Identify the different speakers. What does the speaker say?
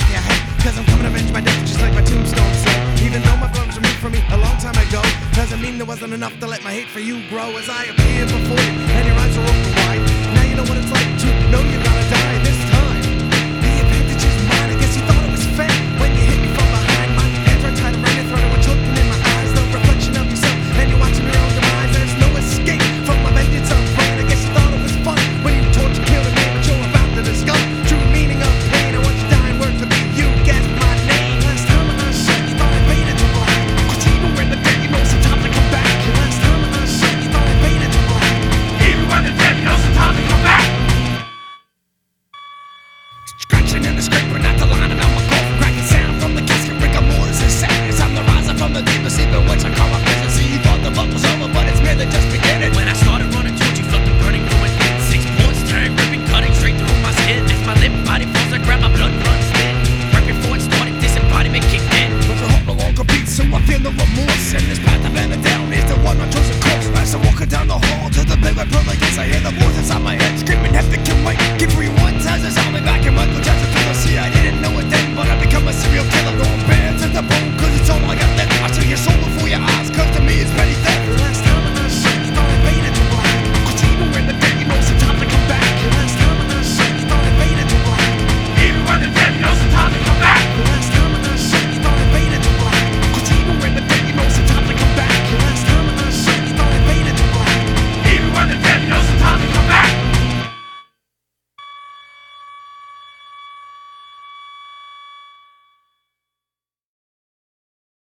Speaker 1: your head, cause I'm coming to avenge my death, just like my tombstone said. Even though my feelings removed from me a long time ago, doesn't mean there wasn't enough to let my hate for you grow. As I appear before you, and your eyes are open wide, now you know what it's like to know you're gonna die this time. The advantage is mine, I guess you thought it was